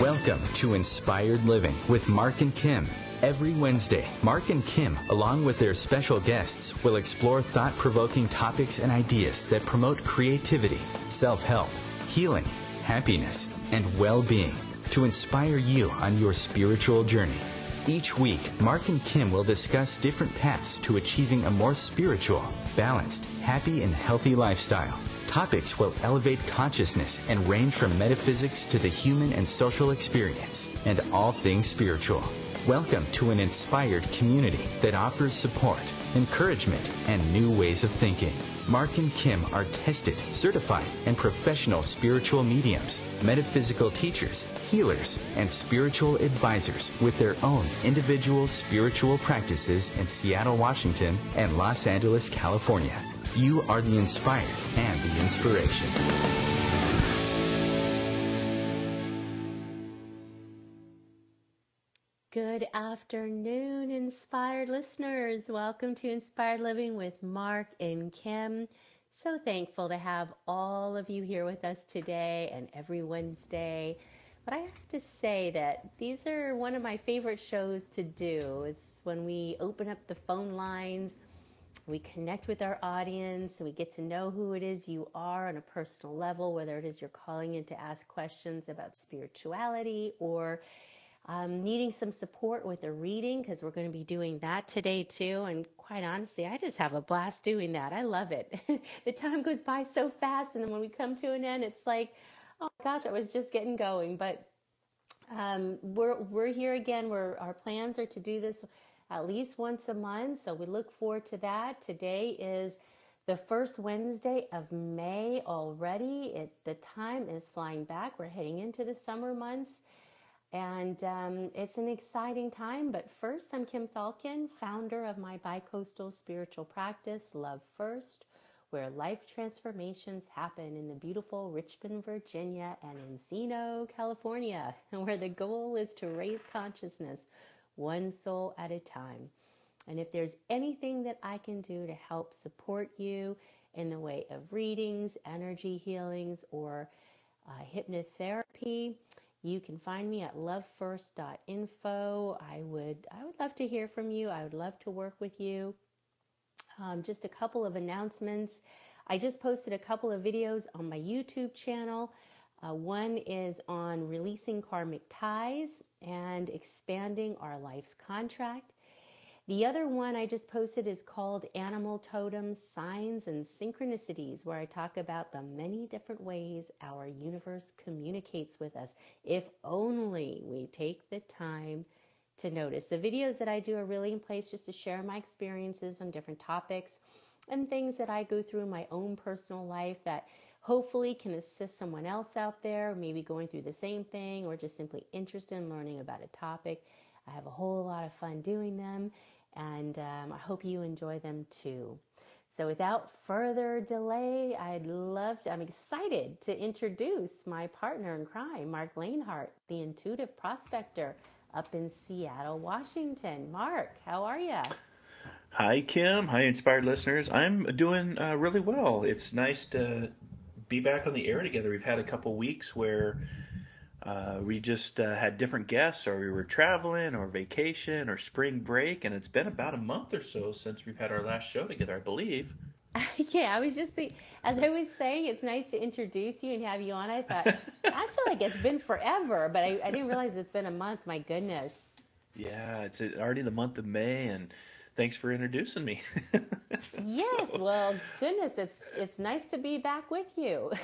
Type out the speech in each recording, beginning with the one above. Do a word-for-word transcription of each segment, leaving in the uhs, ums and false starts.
Welcome to Inspired Living with Mark and Kim. Every Wednesday, Mark and Kim, along with their special guests, will explore thought-provoking topics and ideas that promote creativity, self-help, healing, happiness, and well-being to inspire you on your spiritual journey. Each week, Mark and Kim will discuss different paths to achieving a more spiritual, balanced, happy, and healthy lifestyle. Topics will elevate consciousness and range from metaphysics to the human and social experience, and all things spiritual. Welcome to an inspired community that offers support, encouragement, and new ways of thinking. Mark and Kim are tested, certified, and professional spiritual mediums, metaphysical teachers, healers, and spiritual advisors with their own individual spiritual practices in Seattle, Washington, and Los Angeles, California. You are the inspired and the inspiration. Good afternoon, inspired listeners. Welcome to Inspired Living with Mark and Kim. So thankful to have all of you here with us today and every Wednesday. But I have to say that these are one of my favorite shows to do. It's when we open up the phone lines, we connect with our audience, and we get to know who it is you are on a personal level, whether it is you're calling in to ask questions about spirituality or Um, needing some support with a reading, because we're going to be doing that today too. And quite honestly, I just have a blast doing that. I love it. The time goes by so fast, and then when we come to an end, it's like, oh my gosh, I was just getting going. But um, we're we're here again. We're our plans are to do this at least once a month, so we look forward to that. Today is the first Wednesday of May already. It the time is flying back. We're heading into the summer months. And um, it's an exciting time. But first, I'm Kim Falcon, founder of my bicoastal spiritual practice, Love First, where life transformations happen in the beautiful Richmond, Virginia, and Encino, California, where the goal is to raise consciousness one soul at a time. And if there's anything that I can do to help support you in the way of readings, energy healings, or uh, hypnotherapy, you can find me at love first dot info. I would I would love to hear from you. I would love to work with you. Um, just a couple of announcements. I just posted a couple of videos on my YouTube channel. Uh, one is on releasing karmic ties and expanding our life's contract. The other one I just posted is called Animal Totems, Signs, and Synchronicities, where I talk about the many different ways our universe communicates with us, if only we take the time to notice. The videos that I do are really in place just to share my experiences on different topics and things that I go through in my own personal life that hopefully can assist someone else out there, maybe going through the same thing or just simply interested in learning about a topic. I have a whole lot of fun doing them, and um, I hope you enjoy them too. So without further delay, I'd love to, I'm excited to introduce my partner in crime, Mark Lanehart, the intuitive prospector up in Seattle, Washington. Mark, how are you? Hi, Kim. Hi, inspired listeners. I'm doing uh, really well. It's nice to be back on the air together. We've had a couple weeks where Uh, we just uh, had different guests, or we were traveling, or vacation, or spring break, and it's been about a month or so since we've had our last show together, I believe. Yeah, I was just thinking, as I was saying, it's nice to introduce you and have you on. I thought, I feel like it's been forever, but I, I didn't realize it's been a month. My goodness. Yeah, it's already the month of May, and thanks for introducing me. Yes, so, well, goodness, it's it's nice to be back with you.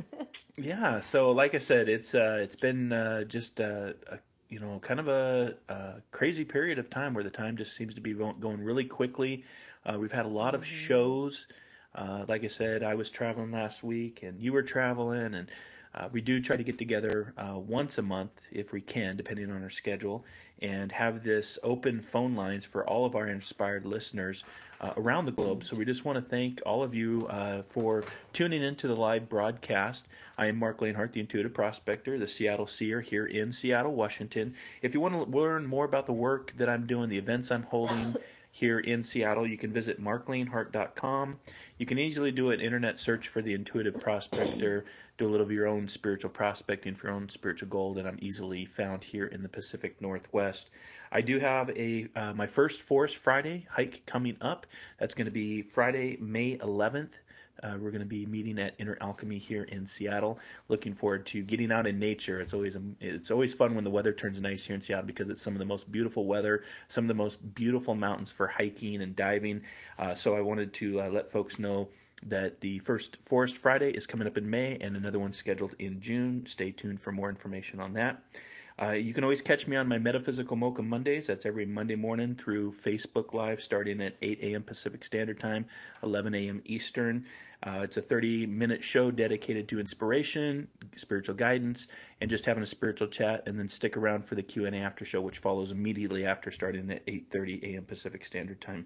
Yeah, so like I said, it's uh, it's been uh, just uh, a you know kind of a, a crazy period of time where the time just seems to be going really quickly. Uh, we've had a lot of Mm-hmm. shows. Uh, like I said, I was traveling last week, and you were traveling, and uh, we do try to get together uh, once a month if we can, depending on our schedule, and have this open phone lines for all of our inspired listeners uh, around the globe. So we just want to thank all of you uh, for tuning into the live broadcast. I am Mark Lanehart, the Intuitive Prospector, the Seattle Seer here in Seattle, Washington. If you want to learn more about the work that I'm doing, the events I'm holding, here in Seattle. You can visit mark lane hart dot com. You can easily do an internet search for the Intuitive Prospector, do a little of your own spiritual prospecting for your own spiritual gold, and I'm easily found here in the Pacific Northwest. I do have a uh, my first Forest Friday hike coming up. That's going to be Friday, May eleventh. Uh, we're going to be meeting at Inner Alchemy here in Seattle. Looking forward to getting out in nature. It's always it's always fun when the weather turns nice here in Seattle because it's some of the most beautiful weather, some of the most beautiful mountains for hiking and diving. Uh, so I wanted to uh, let folks know that the first Forest Friday is coming up in May and another one scheduled in June. Stay tuned for more information on that. Uh, you can always catch me on my Metaphysical Mocha Mondays. That's every Monday morning through Facebook Live starting at eight a.m. Pacific Standard Time, eleven a.m. Eastern. Uh, it's a thirty-minute show dedicated to inspiration, spiritual guidance, and just having a spiritual chat. And then stick around for the Q and A after show, which follows immediately after, starting at eight thirty a.m. Pacific Standard Time.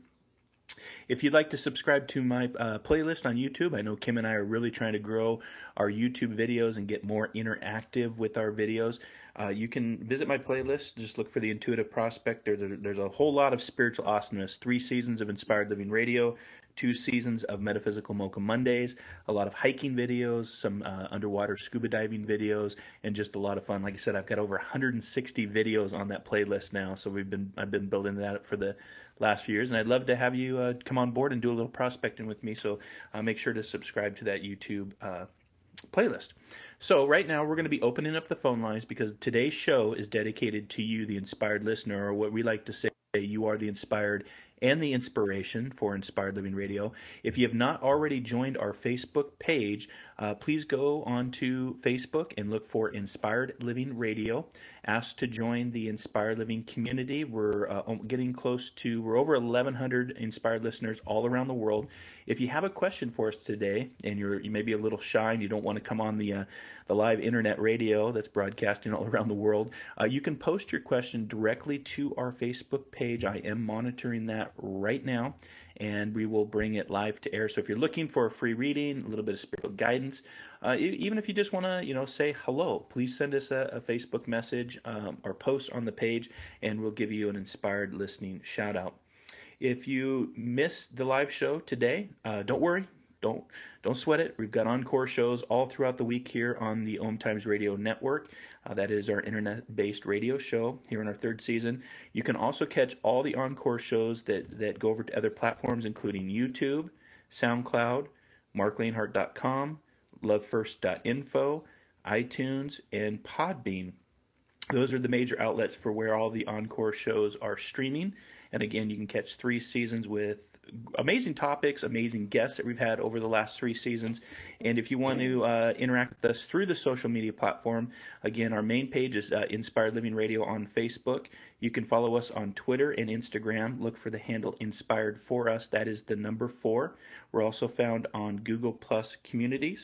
If you'd like to subscribe to my uh, playlist on YouTube, I know Kim and I are really trying to grow our YouTube videos and get more interactive with our videos. Uh, you can visit my playlist. Just look for the Intuitive Prospect. There's a, there's a whole lot of spiritual awesomeness. Three seasons of Inspired Living Radio, two seasons of Metaphysical Mocha Mondays, a lot of hiking videos, some uh, underwater scuba diving videos, and just a lot of fun. Like I said, I've got over one hundred sixty videos on that playlist now. So we've been I've been building that for the last few years, and I'd love to have you uh, come on board and do a little prospecting with me. So uh, make sure to subscribe to that YouTube uh, playlist. So right now we're going to be opening up the phone lines because today's show is dedicated to you, the inspired listener, or what we like to say, you are the inspired and the inspiration for Inspired Living Radio. If you have not already joined our Facebook page, uh, please go onto Facebook and look for Inspired Living Radio. Ask to join the Inspired Living community. We're uh, getting close to, we're over eleven hundred inspired listeners all around the world. If you have a question for us today and you're you may be a little shy and you don't want to come on the uh, the live internet radio that's broadcasting all around the world, uh, you can post your question directly to our Facebook page. I am monitoring that right now, and we will bring it live to air. So if you're looking for a free reading, a little bit of spiritual guidance, uh, even if you just want to, you know, say hello, please send us a, a Facebook message um, or post on the page, and we'll give you an inspired listening shout out. If you missed the live show today, uh, don't worry. Don't don't sweat it. We've got encore shows all throughout the week here on the Om Times Radio Network. Uh, that is our internet-based radio show here in our third season. You can also catch all the encore shows that, that go over to other platforms, including YouTube, SoundCloud, mark lane hart dot com, love first dot info, iTunes, and Podbean. Those are the major outlets for where all the encore shows are streaming. And again, you can catch three seasons with amazing topics, amazing guests that we've had over the last three seasons. And if you want to uh, interact with us through the social media platform, again, our main page is uh, Inspired Living Radio on Facebook. You can follow us on Twitter and Instagram. Look for the handle Inspired For Us. That is the number four. We're also found on Google Plus Communities.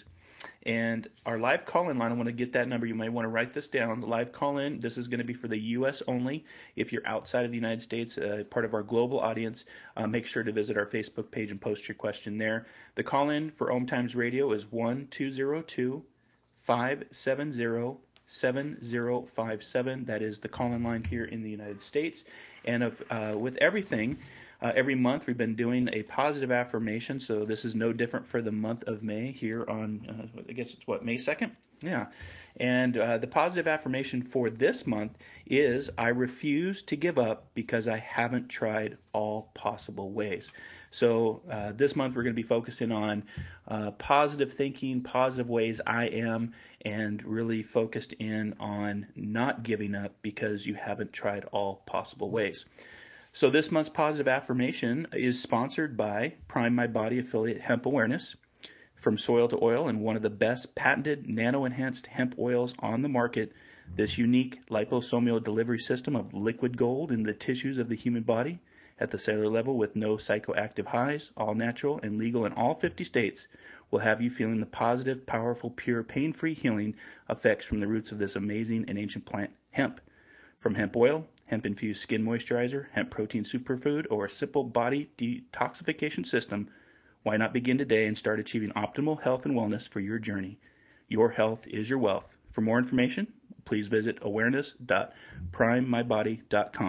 And our live call-in line, I want to get that number. You might want to write this down. The live call-in, this is going to be for the U S only. If you're outside of the United States, uh, part of our global audience, uh, make sure to visit our Facebook page and post your question there. The call-in for Om Times Radio is one two zero two, five seven zero, seven zero five seven. That is the call-in line here in the United States. And of, uh, with everything, Uh, every month we've been doing a positive affirmation, so this is no different for the month of May here on, uh, I guess it's what, May second? Yeah. And uh, the positive affirmation for this month is, I refuse to give up because I haven't tried all possible ways. So uh, this month we're going to be focusing on uh, positive thinking, positive ways I am, and really focused in on not giving up because you haven't tried all possible ways. So this month's positive affirmation is sponsored by Prime My Body affiliate Hemp Awareness, From Soil to Oil, and one of the best patented nano-enhanced hemp oils on the market. This unique liposomal delivery system of liquid gold in the tissues of the human body at the cellular level with no psychoactive highs, all natural and legal in all fifty states, will have you feeling the positive, powerful, pure, pain-free healing effects from the roots of this amazing and ancient plant, hemp. From hemp oil, hemp-infused skin moisturizer, hemp protein superfood, or a simple body detoxification system, why not begin today and start achieving optimal health and wellness for your journey? Your health is your wealth. For more information, please visit awareness dot prime my body dot com.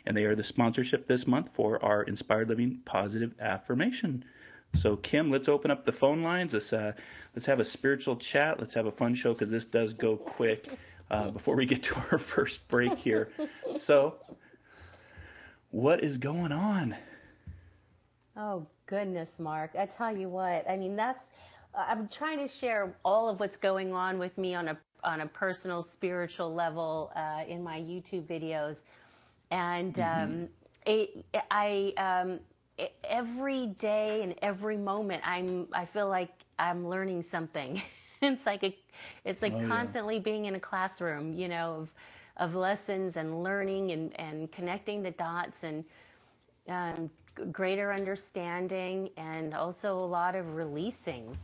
and they are the sponsorship this month for our Inspired Living Positive Affirmation. So, Kim, let's open up the phone lines. Let's uh, let's have a spiritual chat. Let's have a fun show because this does go quick uh, before we get to our first break here. So, what is going on? Oh, goodness, Mark. I tell you what, I mean, that's, I'm trying to share all of what's going on with me on a on a personal, spiritual level uh, in my YouTube videos. And Mm-hmm. um, it, I, um, e- every day and every moment, I'm, I feel like I'm learning something. It's like a, it's like Oh, yeah. constantly being in a classroom, you know, of, of lessons and learning and, and connecting the dots and um, g- greater understanding and also a lot of releasing.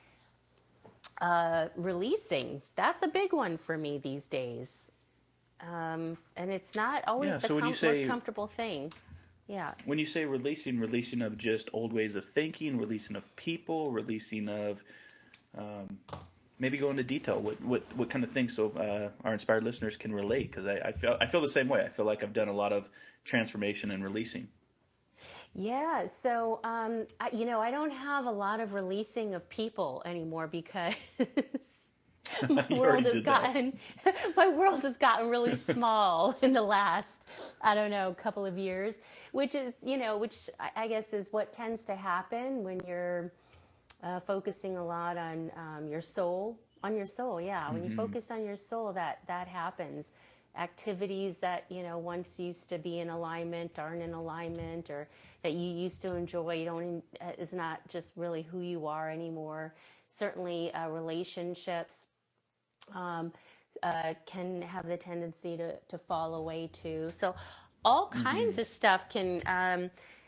Uh, releasing, that's a big one for me these days. Um, and it's not always Yeah. the So when you com- most say comfortable thing. Yeah. when you say releasing, releasing of just old ways of thinking, releasing of people, releasing of um, maybe go into detail. What what what kind of things so uh, our inspired listeners can relate? Because I, I feel I feel the same way. I feel like I've done a lot of transformation and releasing. Yeah. So, um, I, you know, I don't have a lot of releasing of people anymore because my You world already has did that. gotten my world has gotten really small in the last, I don't know, couple of years, which is, you know, which I I guess is what tends to happen when you're uh, focusing a lot on um, your soul, on your soul. Yeah, when you Mm-hmm. focus on your soul, that that happens. Activities that you know once used to be in alignment aren't in alignment, or that you used to enjoy, you don't uh, is not just really who you are anymore. Certainly, uh, relationships um, uh, can have the tendency to to fall away too. So, all Mm-hmm. kinds of stuff can. Um,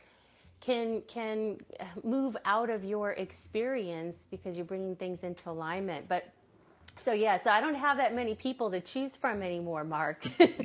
can can move out of your experience because you're bringing things into alignment. But so yeah, so I don't have that many people to choose from anymore, Mark.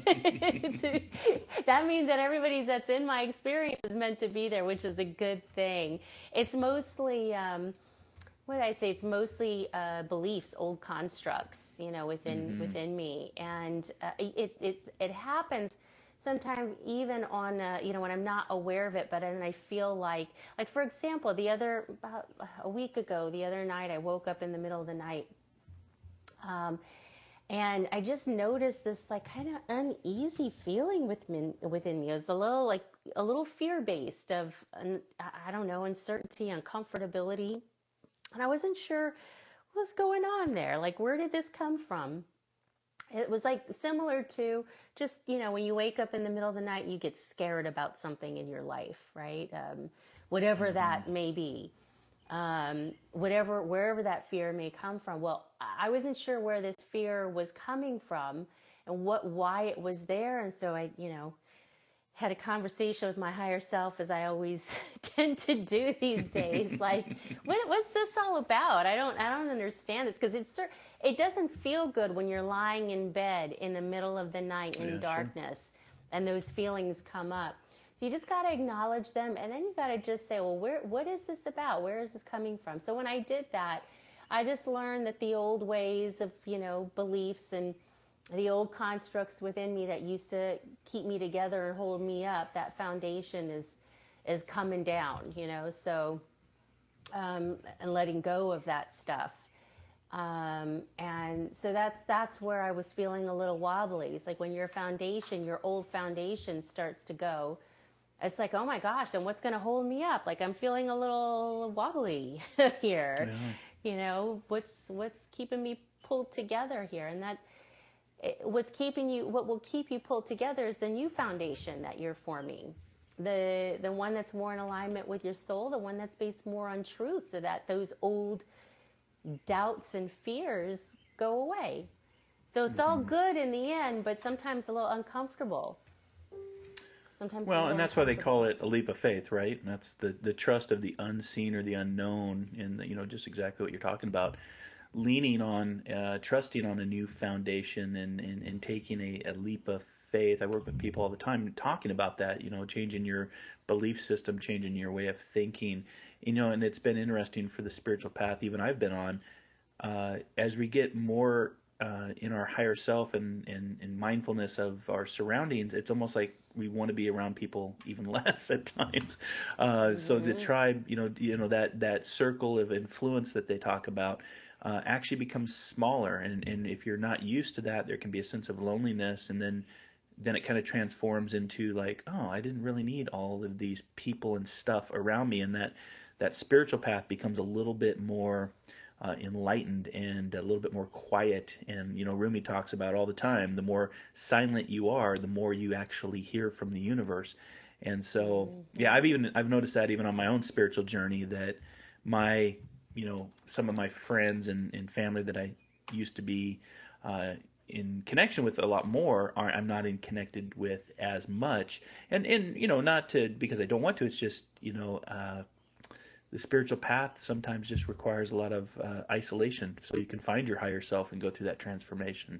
That means that everybody that's in my experience is meant to be there, which is a good thing. It's mostly um, what did I say? It's mostly uh, beliefs, old constructs, you know, within Mm-hmm. within me, and uh, it it's it happens sometimes even on uh, you know when I'm not aware of it, but then I feel like like for example, the other about a week ago, the other night, I woke up in the middle of the night, um, and I just noticed this like kind of uneasy feeling within within me. It was a little like a little fear based of un- I don't know, uncertainty, uncomfortability, and I wasn't sure what was going on there. Like, where did this come from? It was like similar to just, you know, when you wake up in the middle of the night, you get scared about something in your life, right? Um, whatever Mm-hmm. that may be, um, whatever, wherever that fear may come from. Well, I wasn't sure where this fear was coming from and what, why it was there. And so I, you know, had a conversation with my higher self, as I always tend to do these days. Like, what, what's this all about? I don't, I don't understand this because it's it doesn't feel good when you're lying in bed in the middle of the night in Yeah, sure. darkness, and those feelings come up. So you just got to acknowledge them, and then you got to just say, well, where, what is this about? Where is this coming from? So when I did that, I just learned that the old ways of, you know, beliefs and the old constructs within me that used to keep me together and hold me up, that foundation is is coming down, you know. So um, and letting go of that stuff, um, and so that's that's where I was feeling a little wobbly. It's like when your foundation, your old foundation, starts to go. It's like, oh my gosh, and what's going to hold me up? Like I'm feeling a little wobbly here, Yeah. you know. What's what's keeping me pulled together here? And that what's keeping you what will keep you pulled together is the new foundation that you're forming, the the one that's more in alignment with your soul, the one that's based more on truth, so that those old doubts and fears go away. So it's all Mm-hmm. good in the end, but sometimes a little uncomfortable, sometimes a Well, little and that's why they call uncomfortable. it a leap of faith, right? And that's the the trust of the unseen or the unknown, and the, you know just exactly what you're talking about, leaning on, uh, trusting on a new foundation, and and, and taking a, a leap of faith. I work with people all the time talking about that, you know, changing your belief system, changing your way of thinking, you know, and it's been interesting for the spiritual path even I've been on, uh, as we get more uh, in our higher self and, and, and mindfulness of our surroundings, it's almost like we want to be around people even less at times. Uh, mm-hmm. So the tribe, you know, you know that that circle of influence that they talk about uh, actually becomes smaller, and, and if you're not used to that, there can be a sense of loneliness, and then then it kind of transforms into like, oh, I didn't really need all of these people and stuff around me, and that that spiritual path becomes a little bit more uh, enlightened and a little bit more quiet. And you know, Rumi talks about all the time, the more silent you are, the more you actually hear from the universe. And so, mm-hmm. yeah, I've even I've noticed that even on my own spiritual journey, that my you know some of my friends and, and family that I used to be uh, in connection with a lot more, are, I'm not in connected with as much. And and you know, not to because I don't want to. It's just you know. Uh, The spiritual path sometimes just requires a lot of uh, isolation, so you can find your higher self and go through that transformation.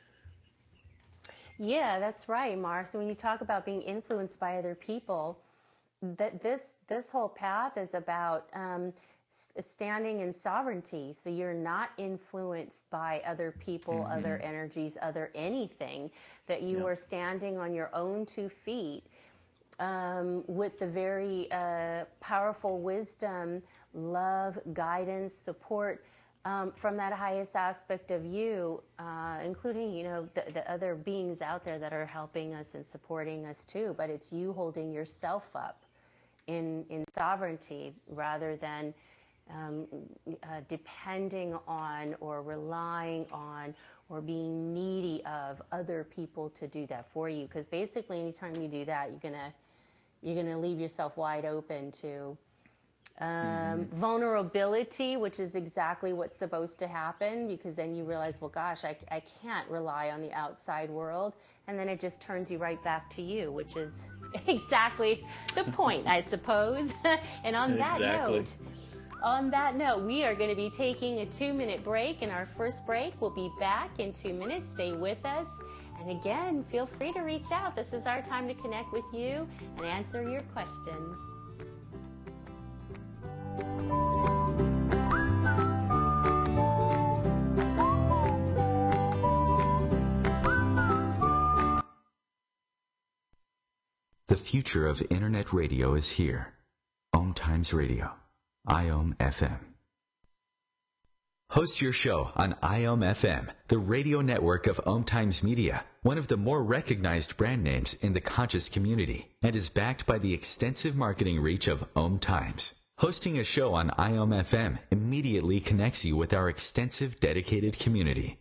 Yeah, that's right, Mark. So when you talk about being influenced by other people, that this this whole path is about um, standing in sovereignty. So you're not influenced by other people, mm-hmm. other energies, other anything. That you yeah. are standing on your own two feet. Um, with the very uh, powerful wisdom, love, guidance, support um, from that highest aspect of you, uh, including, you know, the, the other beings out there that are helping us and supporting us too. But it's you holding yourself up in in sovereignty rather than um, uh, depending on or relying on or being needy of other people to do that for you. Because basically, anytime you do that, you're gonna You're going to leave yourself wide open to um, mm-hmm. vulnerability, which is exactly what's supposed to happen, because then you realize, well, gosh, I, I can't rely on the outside world. And then it just turns you right back to you, which is exactly the point, I suppose. And on that exactly. note, on that note, we are going to be taking a two-minute break. And our first break, we'll be back in two minutes. Stay with us. And again, feel free to reach out. This is our time to connect with you and answer your questions. The future of Internet radio is here. Om Times Radio, I O M F M. Host your show on I O M F M, the radio network of Om Times Media, one of the more recognized brand names in the conscious community, and is backed by the extensive marketing reach of Om Times. Hosting a show on I O M F M immediately connects you with our extensive dedicated community.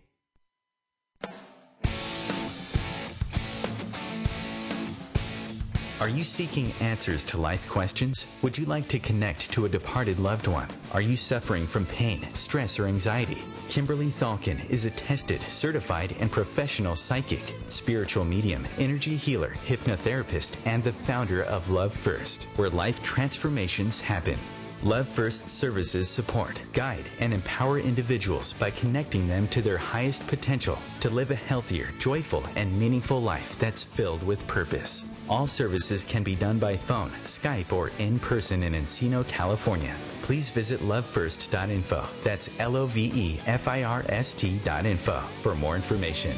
Are you seeking answers to life questions? Would you like to connect to a departed loved one? Are you suffering from pain, stress, or anxiety? Kimberly Thalkin is a tested, certified, and professional psychic, spiritual medium, energy healer, hypnotherapist, and the founder of Love First, where life transformations happen. Love First services support, guide, and empower individuals by connecting them to their highest potential to live a healthier, joyful, and meaningful life that's filled with purpose. All services can be done by phone, Skype, or in person in Encino, California. Please visit love first dot info. That's L O V E F I R S T dot info for more information.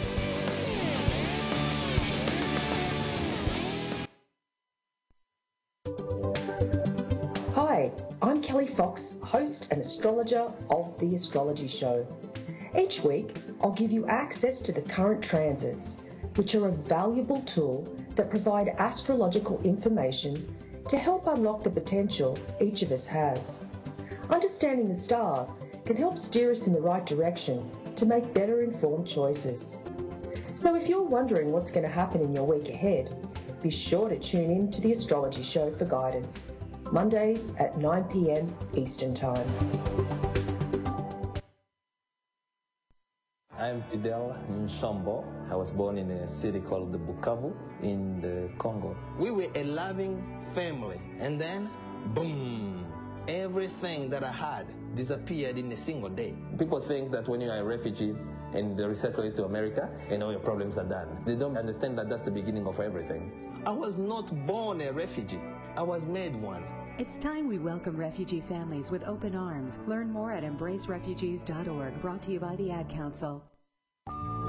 Hi, I'm Kelly Fox, host and astrologer of The Astrology Show. Each week, I'll give you access to the current transits, which are a valuable tool that provide astrological information to help unlock the potential each of us has. Understanding the stars can help steer us in the right direction to make better informed choices. So if you're wondering what's going to happen in your week ahead, be sure to tune in to The Astrology Show for guidance. Mondays at nine p.m. Eastern Time. I'm Fidel Nshambo. I was born in a city called Bukavu in the Congo. We were a loving family, and then, boom, everything that I had disappeared in a single day. People think that when you are a refugee and they resettle you to America, and all your problems are done. They don't understand that that's the beginning of everything. I was not born a refugee. I was made one. It's time we welcome refugee families with open arms. Learn more at embrace refugees dot org, brought to you by the Ad Council.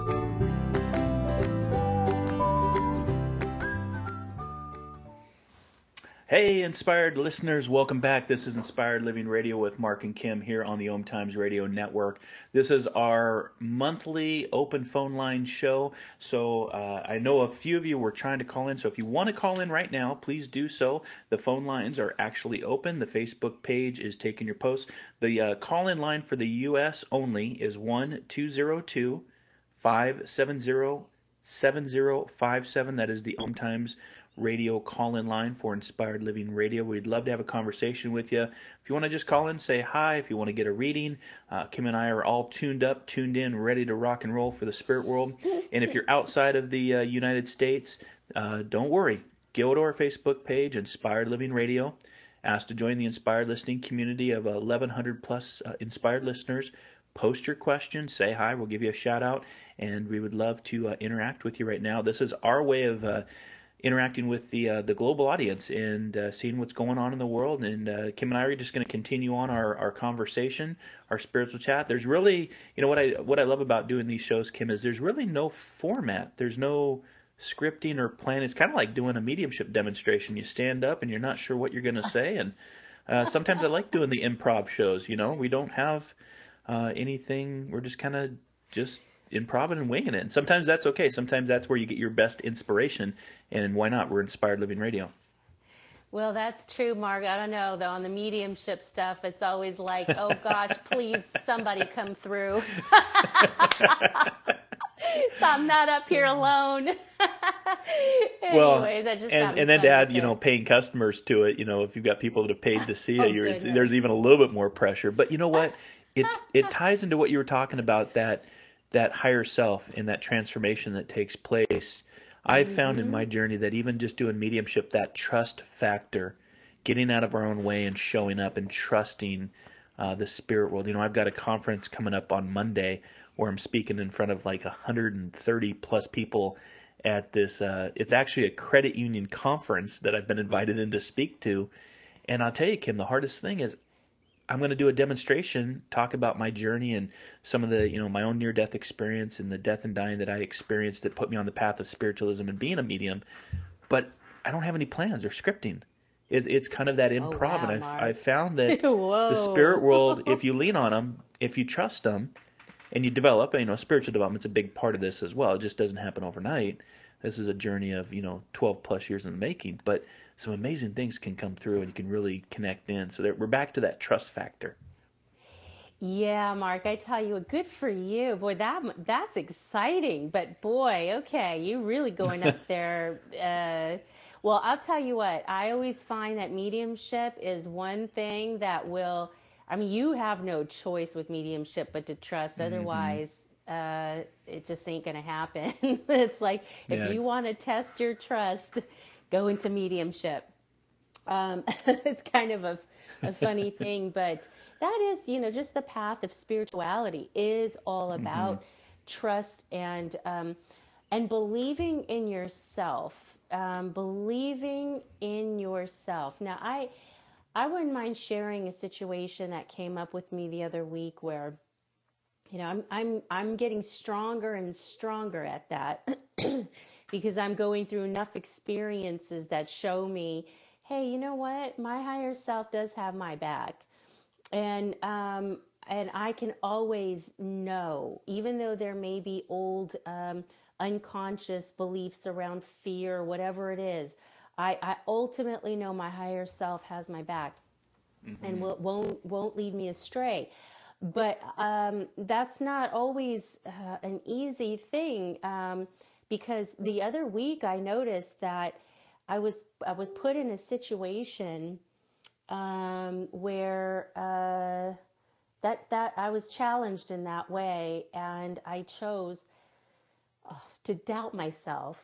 Hey, inspired listeners, welcome back. This is Inspired Living Radio with Mark and Kim here on the Om Times Radio Network. This is our monthly open phone line show. So uh, I know a few of you were trying to call in. So if you want to call in right now, please do so. The phone lines are actually open. The Facebook page is taking your posts. The uh, call-in line for the U S only is one two zero two, five seven zero, seven zero five seven. That is the Om Times Radio call-in line for Inspired Living Radio. We'd love to have a conversation with you. If you want to just call in, say hi. If you want to get a reading, uh, Kim and I are all tuned up, tuned in, ready to rock and roll for the spirit world. And if you're outside of the uh, United States, uh, don't worry. Go to our Facebook page, Inspired Living Radio. Ask to join the Inspired Listening community of eleven hundred plus uh, Inspired listeners. Post your questions, say hi. We'll give you a shout out, and we would love to uh, interact with you right now. This is our way of uh, interacting with the uh, the global audience and uh, seeing what's going on in the world. And uh, Kim and I are just going to continue on our, our conversation, our spiritual chat. There's really, you know, what I what I love about doing these shows, Kim, is there's really no format. There's no scripting or plan. It's kind of like doing a mediumship demonstration. You stand up and you're not sure what you're going to say. And uh, sometimes I like doing the improv shows. You know, we don't have uh, anything. We're just kind of just improv and winging it. And sometimes that's okay. Sometimes that's where you get your best inspiration. And why not? We're Inspired Living Radio. Well, that's true, Mark. I don't know, though. On the mediumship stuff, it's always like, oh, gosh, please, somebody come through. So I'm not up here alone. Well, Anyways, I just and, and then to add, you know, paying customers to it, you know, if you've got people that have paid to see Oh, it, you're, goodness. there's even a little bit more pressure. But you know what? It it ties into what you were talking about, that that higher self and that transformation that takes place. I've found in my journey that even just doing mediumship, that trust factor, getting out of our own way and showing up and trusting uh, the spirit world. You know, I've got a conference coming up on Monday where I'm speaking in front of like one hundred thirty plus people at this. Uh, it's actually a credit union conference that I've been invited in to speak to. And I'll tell you, Kim, the hardest thing is I'm going to do a demonstration, talk about my journey and some of the, you know, my own near-death experience and the death and dying that I experienced that put me on the path of spiritualism and being a medium. But I don't have any plans or scripting. It's, it's kind of that improv. wow, and I've, Mark. I've found that Whoa. the spirit world, if you lean on them, if you trust them, and you develop, you know, spiritual development's a big part of this as well. It just doesn't happen overnight. This is a journey of, you know, twelve plus years in the making. But some amazing things can come through and you can really connect in. So there, we're back to that trust factor. Yeah, Mark, I tell you, good for you. Boy, that that's exciting. But boy, okay, you really going up there. Uh, well, I'll tell you what, I always find that mediumship is one thing that will, I mean, you have no choice with mediumship but to trust. Otherwise, uh, it just ain't going to happen. It's like, if Yeah. you want to test your trust, go into mediumship. Um, it's kind of a, a funny thing, but that is, you know, just the path of spirituality is all about trust and um, and believing in yourself. Um, believing in yourself. Now, I I wouldn't mind sharing a situation that came up with me the other week where, you know, I'm I'm I'm getting stronger and stronger at that because I'm going through enough experiences that show me, hey, you know what? My higher self does have my back. And um and I can always know, even though there may be old um, unconscious beliefs around fear, whatever it is, I, I ultimately know my higher self has my back and will, won't won't lead me astray. But um, that's not always uh, an easy thing um, because the other week I noticed that I was I was put in a situation um, where uh, that that I was challenged in that way, and I chose uh, to doubt myself.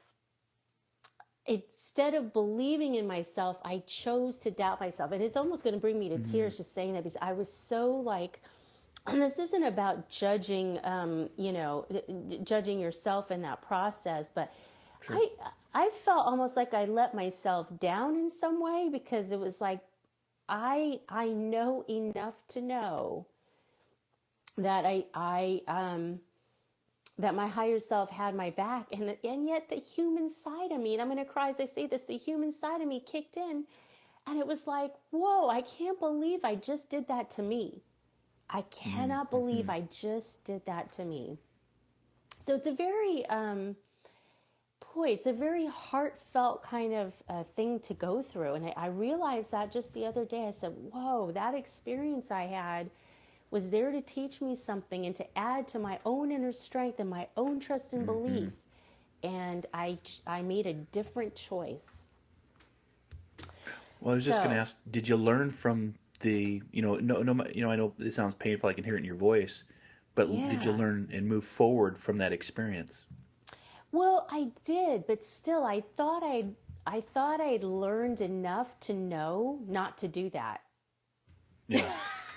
Instead of believing in myself, I chose to doubt myself, and it's almost going to bring me to tears just saying that because I was so like. And this isn't about judging, um, you know, judging yourself in that process, but Sure. I I felt almost like I let myself down in some way because it was like I I know enough to know that I I um that my higher self had my back, and and yet the human side of me, and I'm going to cry as I say this, the human side of me kicked in, and it was like, whoa, I can't believe I just did that to me. I cannot Mm-hmm. believe I just did that to me. So it's a very, um, boy, it's a very heartfelt kind of uh, thing to go through. And I, I realized that just the other day. I said, whoa, that experience I had was there to teach me something and to add to my own inner strength and my own trust and Mm-hmm. belief. And I, I made a different choice. Well, I was just going to So, ask, did you learn from the, you know, no, no, you know, I know it sounds painful. I can hear it in your voice, but l- did you yeah. learn and move forward from that experience? Well, I did, but still, I thought I'd, I thought I'd learned enough to know not to do that. Yeah.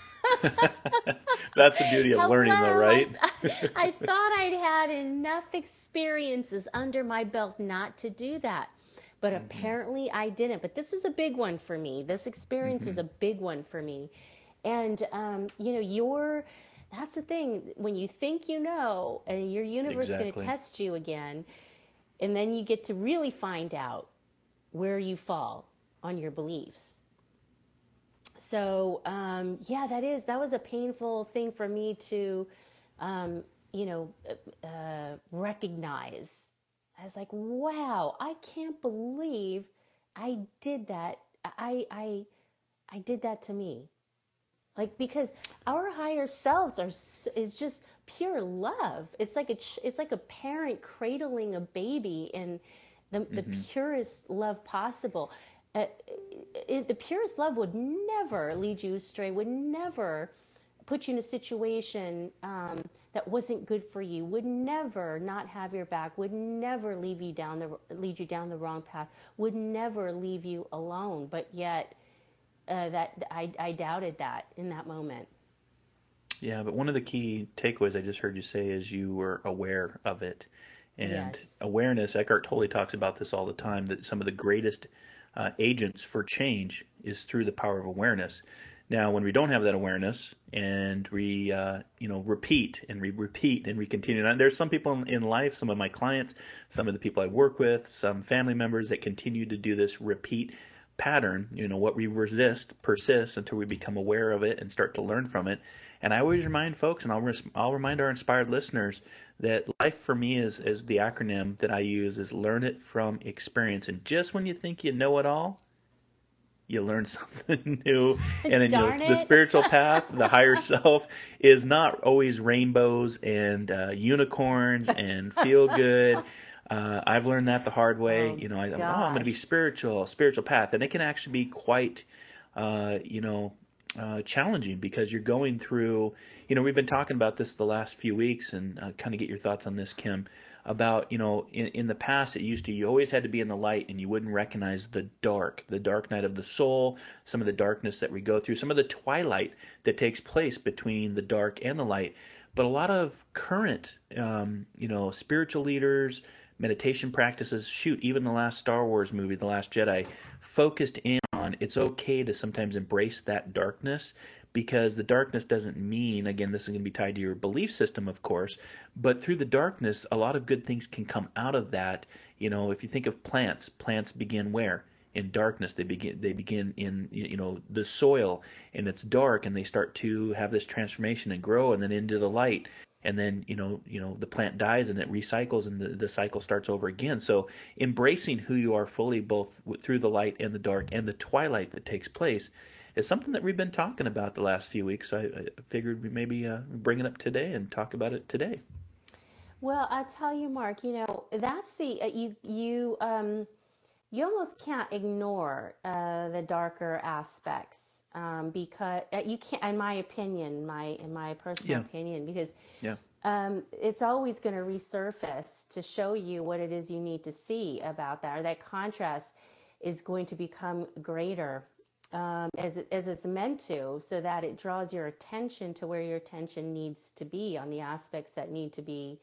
That's the beauty of learning, though, Hello, I, right? I thought I'd had enough experiences under my belt not to do that. But Mm-hmm. apparently I didn't. But this was a big one for me. This experience was Mm-hmm. a big one for me. And, um, you know, you're, that's the thing. When you think you know, and your universe is going to Exactly. test you again, and then you get to really find out where you fall on your beliefs. So, um, yeah, that is, that was a painful thing for me to, um, you know, uh, recognize. I was like, wow, I can't believe I did that. I, I, I did that to me. Like, because our higher selves are, is just pure love. It's like a, it's like a parent cradling a baby in the, the Mm-hmm. purest love possible. Uh, it, the purest love would never lead you astray, would never put you in a situation um, that wasn't good for you, would never not have your back, would never leave you down the lead you down the wrong path, would never leave you alone. But yet, uh, that I, I doubted that in that moment. Yeah, but one of the key takeaways I just heard you say is you were aware of it. And Yes. awareness, Eckhart Tolle talks about this all the time, that some of the greatest uh, agents for change is through the power of awareness. Now, when we don't have that awareness and we, uh, you know, repeat and we repeat and we continue on, there's some people in, in life, some of my clients, some of the people I work with, some family members that continue to do this repeat pattern. You know, what we resist persists until we become aware of it and start to learn from it. And I always remind folks, and I'll, res- I'll remind our inspired listeners, that life for me is, is the acronym that I use is learn it from experience. And just when you think you know it all, you learn something new. And then, you know, Darn the it. spiritual path, the higher self, is not always rainbows and uh, unicorns and feel good. Uh, I've learned that the hard way. Oh You know, I, oh, I'm going to gosh. be spiritual, spiritual path. And it can actually be quite, uh, you know, uh, challenging because you're going through, you know, we've been talking about this the last few weeks and uh, kind of get your thoughts on this, Kim, about, you know, in, in the past it used to, you always had to be in the light and you wouldn't recognize the dark, the dark night of the soul, some of the darkness that we go through, some of the twilight that takes place between the dark and the light. But a lot of current, um, you know, spiritual leaders, meditation practices, shoot, even the last Star Wars movie, The Last Jedi, focused in on it's okay to sometimes embrace that darkness because the darkness doesn't mean, again, this is going to be tied to your belief system, of course, but through the darkness, a lot of good things can come out of that. You know, if you think of plants, plants begin where? In darkness. They begin they begin in, you know, the soil, and it's dark, and they start to have this transformation and grow, and then into the light. And then, you know, you know, the plant dies and it recycles and the, the cycle starts over again. So embracing who you are fully, both through the light and the dark and the twilight that takes place, is something that we've been talking about the last few weeks. So I, I figured we maybe uh, bring it up today and talk about it today. Well, I'll tell you, Mark, you know, that's the, uh, you, you, um, you almost can't ignore uh, the darker aspects um, because uh, you can't, in my opinion, my in my personal Yeah, opinion, because yeah, um, it's always going to resurface to show you what it is you need to see about that, or that contrast is going to become greater um, as it, as it's meant to, so that it draws your attention to where your attention needs to be on the aspects that need to be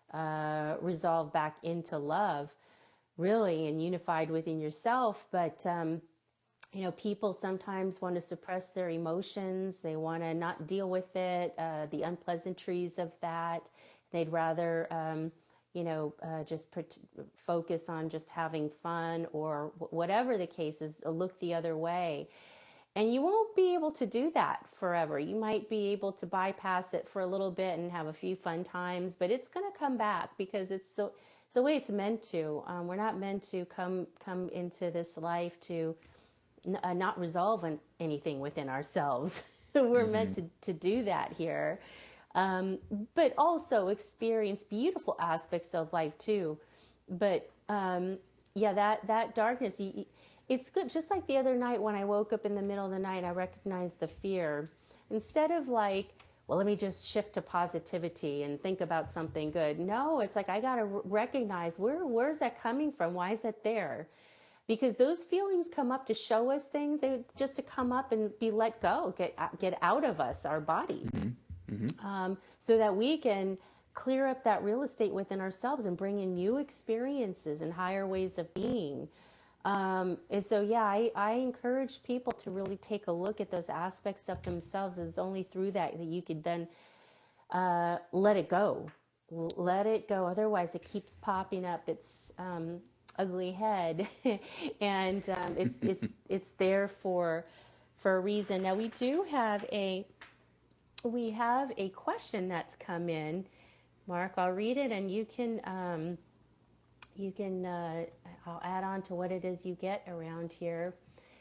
uh, resolved back into love, really, and unified within yourself. But um, you know, people sometimes want to suppress their emotions. They want to not deal with it, uh, the unpleasantries of that. They'd rather, um, you know, uh, just put, focus on just having fun or w- whatever the case is, uh, look the other way. And you won't be able to do that forever. You might be able to bypass it for a little bit and have a few fun times, but it's going to come back because it's the, it's the way it's meant to. Um, we're not meant to come come into this life to n- uh, not resolve an- anything within ourselves. We're Mm-hmm. meant to, to do that here, um, but also experience beautiful aspects of life too. But um, yeah, that that darkness, you, it's good. Just like the other night when I woke up in the middle of the night, I recognized the fear. Instead of like, well, let me just shift to positivity and think about something good. No, it's like I gotta r- recognize where where's that coming from? Why is that there? Because those feelings come up to show us things. They just to come up and be let go, get get out of us, our body, Mm-hmm. Mm-hmm. um, so that we can clear up that real estate within ourselves and bring in new experiences and higher ways of being. Um, and so, yeah, I, I encourage people to really take a look at those aspects of themselves. It's only through that that you could then uh, let it go. L- Let it go. Otherwise, it keeps popping up its um, ugly head, and um, it's it's it's there for for a reason. Now, we do have a we have a question that's come in. Mark, I'll read it, and you can. Um, you can, uh, I'll add on to what it is you get around here.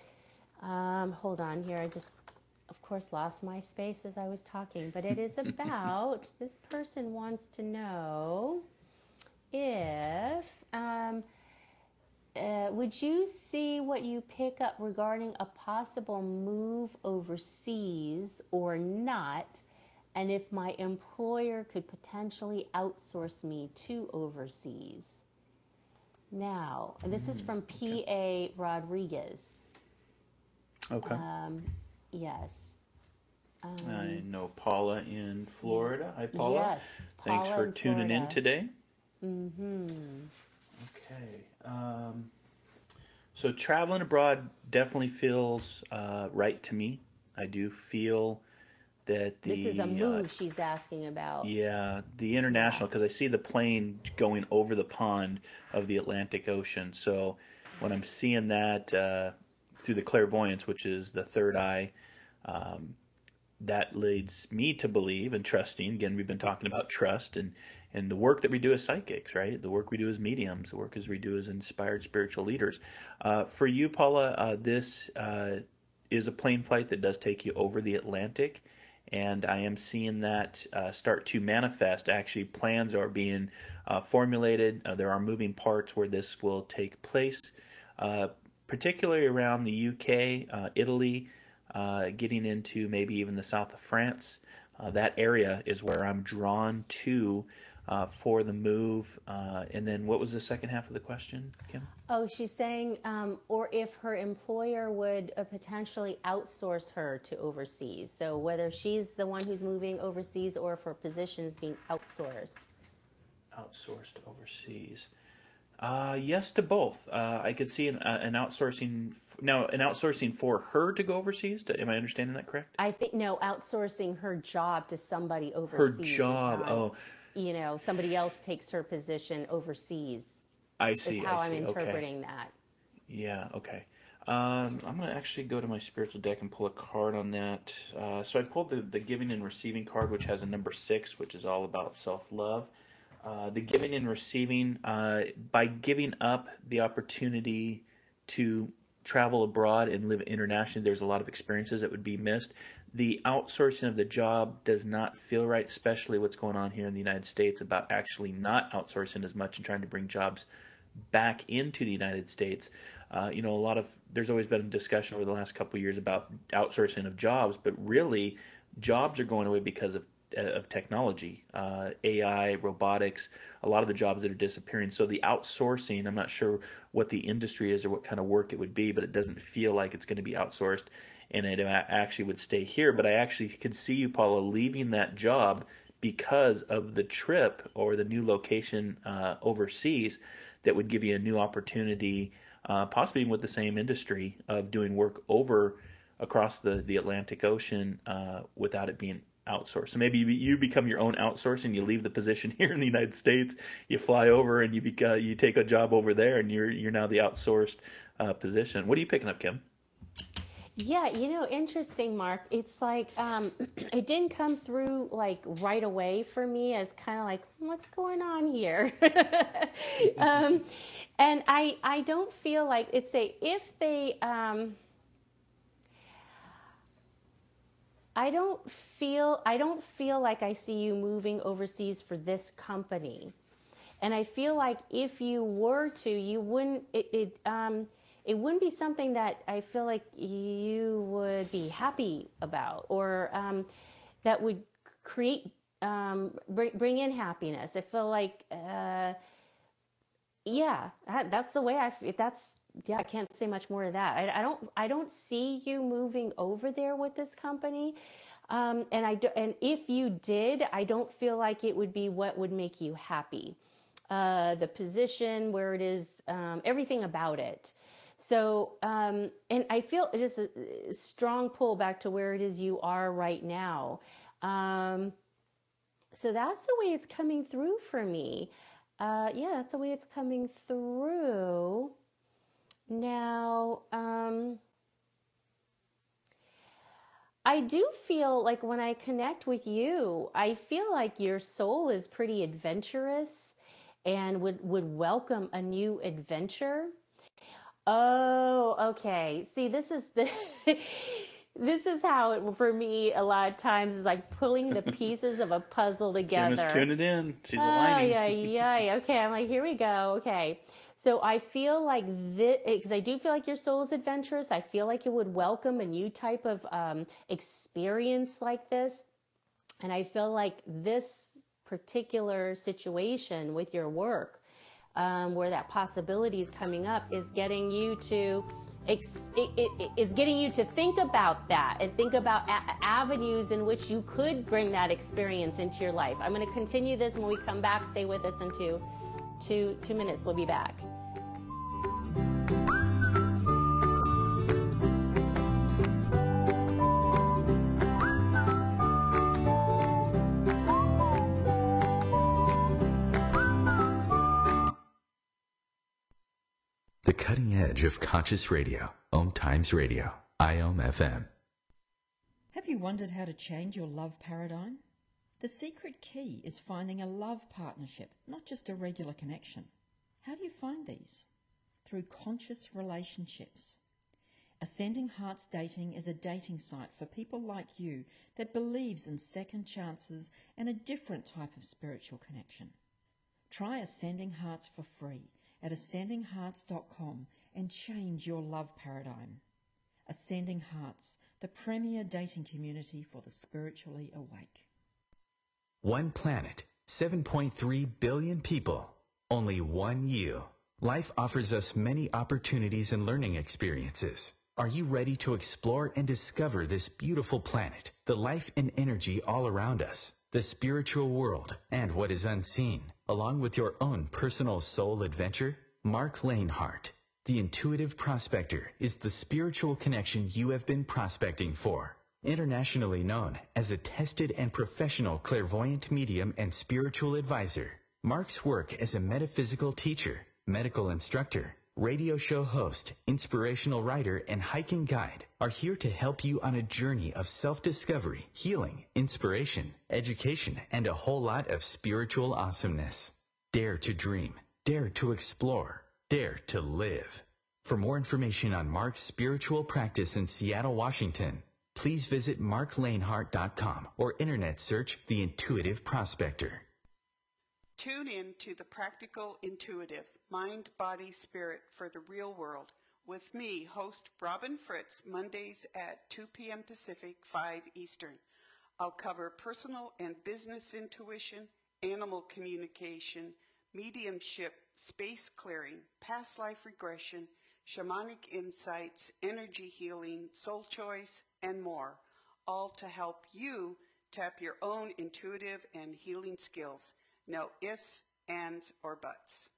Um, hold on here. I just, of course, lost my space as I was talking, but it is about this person wants to know if, um, uh, would you see what you pick up regarding a possible move overseas or not, and if my employer could potentially outsource me to overseas? Now, and this is from Okay. P A Rodriguez. Okay. Um, yes. I Um, know Paula in yeah. Florida. Hi, Paula. Yes, Thanks Paula for in tuning in Florida. today. Mm-hmm. Okay. Um, so traveling abroad definitely feels uh, right to me. I do feel that This is a the uh, move she's asking about. yeah, the Yeah. international, because I see the plane going over the pond of the Atlantic Ocean. So when I'm seeing that uh, through the clairvoyance, which is the third eye, um, that leads me to believe and trusting. Again, we've been talking about trust and and the work that we do as psychics, right? The work we do as mediums, the work as we do as inspired spiritual leaders. Uh, for you, Paula, uh, this uh, is a plane flight that does take you over the Atlantic, and I am seeing that uh, start to manifest. Actually, plans are being uh, formulated. Uh, there are moving parts where this will take place, uh, particularly around the U K, uh, Italy, uh, getting into maybe even the south of France. Uh, that area is where I'm drawn to uh, for the move. Uh, and then what was the second half of the question, Kim? Oh, she's saying, um, or if her employer would uh, potentially outsource her to overseas. So whether she's the one who's moving overseas or if her position is being outsourced. Outsourced overseas. Uh, yes to both. Uh, I could see an, uh, an outsourcing now, an outsourcing for her to go overseas. Am I understanding that correct? I think, no, outsourcing her job to somebody Her overseas is job. how, Oh, you know, somebody else takes her position overseas I is see. I how I'm see. Okay. interpreting that. Yeah. Okay. Um, I'm gonna actually go to my spiritual deck and pull a card on that. Uh, so I pulled the the giving and receiving card, which has a number six, which is all about self love. Uh, the giving and receiving, uh, by giving up the opportunity to travel abroad and live internationally, there's a lot of experiences that would be missed. The outsourcing of the job does not feel right, especially what's going on here in the United States about actually not outsourcing as much and trying to bring jobs back into the United States. Uh, you know, a lot of there's always been a discussion over the last couple of years about outsourcing of jobs, but really, jobs are going away because of of technology, uh, A I, robotics, a lot of the jobs that are disappearing. So the outsourcing, I'm not sure what the industry is or what kind of work it would be, but it doesn't feel like it's going to be outsourced, and it actually would stay here. But I actually could see you, Paula, leaving that job because of the trip or the new location uh, overseas that would give you a new opportunity, uh, possibly even with the same industry of doing work over across the, the Atlantic Ocean uh, without it being outsource. So maybe you, you become your own outsource and you leave the position here in the United States. You fly over and you beca- you take a job over there, and you're you're now the outsourced uh, position. What are you picking up, Kim? Yeah, you know, interesting, Mark. It's like um, it didn't come through like right away for me as kind of like, what's going on here? um, and I I don't feel like it's a if they um, I don't feel I don't feel like I see you moving overseas for this company. And I feel like if you were to, you wouldn't it, it um it wouldn't be something that I feel like you would be happy about, or um, that would create um, bring, bring in happiness. I feel like uh, yeah, that's the way I feel. That's yeah, I can't say much more to that. I, I don't I don't see you moving over there with this company. Um, and I do, and if you did, I don't feel like it would be what would make you happy. Uh, the position, where it is, um, everything about it. So, um, and I feel just a strong pull back to where it is you are right now. Um, so that's the way it's coming through for me. Uh, yeah, that's the way it's coming through. Now, um, I do feel like when I connect with you, I feel like your soul is pretty adventurous and would, would welcome a new adventure. Oh, okay. See, this is the this is how it for me a lot of times is like pulling the pieces of a puzzle together. Kim is tuning in. She's oh, aligning. yeah, yeah. Okay, I'm like, here we go. Okay. So I feel like this, because I do feel like your soul is adventurous. I feel like it would welcome a new type of um, experience like this. And I feel like this particular situation with your work, Um, where that possibility is coming up, is getting you to ex- it, it, is getting you to think about that and think about a- avenues in which you could bring that experience into your life. I'm going to continue this when we come back. Stay with us in two, two, two minutes. We'll be back. The cutting edge of conscious radio. Om Times Radio. I O M F M. Have you wondered how to change your love paradigm? The secret key is finding a love partnership, not just a regular connection. How do you find these? Through conscious relationships. Ascending Hearts Dating is a dating site for people like you that believes in second chances and a different type of spiritual connection. Try Ascending Hearts for free at ascending hearts dot com and change your love paradigm. Ascending Hearts, the premier dating community for the spiritually awake. One planet, seven point three billion people, only one you. Life offers us many opportunities and learning experiences. Are you ready to explore and discover this beautiful planet, the life and energy all around us, the spiritual world, and what is unseen, along with your own personal soul adventure? Mark Lanehart, the intuitive prospector, is the spiritual connection you have been prospecting for. Internationally known as a tested and professional clairvoyant medium and spiritual advisor, Mark's work as a metaphysical teacher, medical instructor, radio show host, inspirational writer, and hiking guide are here to help you on a journey of self-discovery, healing, inspiration, education, and a whole lot of spiritual awesomeness. Dare to dream. Dare to explore. Dare to live. For more information on Mark's spiritual practice in Seattle, Washington, please visit mark lanehart dot com or internet search The Intuitive Prospector. Tune in to The Practical Intuitive, Mind, Body, Spirit for the Real World with me, host Robin Fritz, Mondays at two p.m. Pacific, five Eastern. I'll cover personal and business intuition, animal communication, mediumship, space clearing, past life regression, shamanic insights, energy healing, soul choice, and more, all to help you tap your own intuitive and healing skills. No ifs, ands, or buts.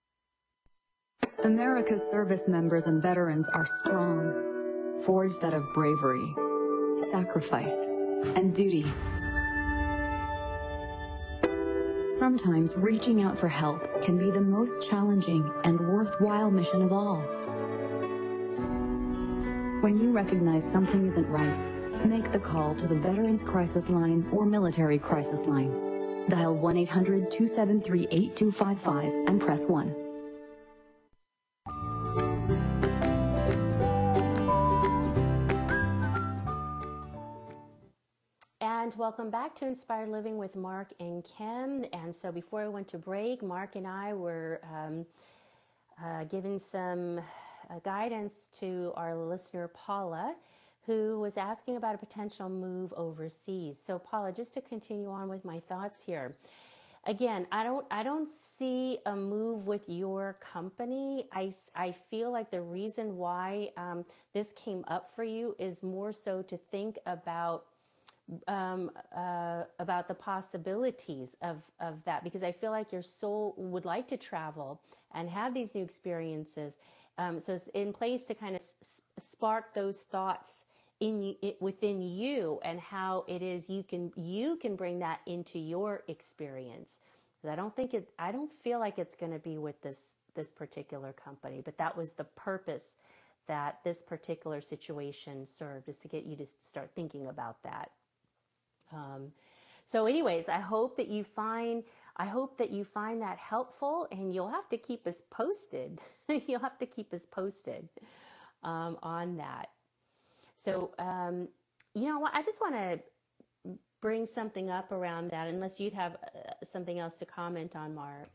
America's service members and veterans are strong, forged out of bravery, sacrifice, and duty. Sometimes reaching out for help can be the most challenging and worthwhile mission of all. When you recognize something isn't right, make the call to the Veterans Crisis Line or Military Crisis Line. Dial one eight hundred, two seven three, eight two five five and press one. And welcome back to Inspired Living with Mark and Kim. And so before I went to break, Mark and I were um, uh, giving some uh, guidance to our listener, Paula, who was asking about a potential move overseas. So Paula, just to continue on with my thoughts here. Again, I don't I don't see a move with your company. I, I feel like the reason why um, this came up for you is more so to think about Um, uh, about the possibilities of, of that, because I feel like your soul would like to travel and have these new experiences. Um, so it's in place to kind of s- spark those thoughts in it, within you, and how it is you can you can bring that into your experience. I don't think it. I don't feel like it's going to be with this this particular company, but that was the purpose that this particular situation served, is to get you to start thinking about that. Um, so anyways, I hope that you find, I hope that you find that helpful, and you'll have to keep us posted. You'll have to keep us posted, um, on that. So, um, you know what, I just want to bring something up around that, unless you'd have uh, something else to comment on, Mark.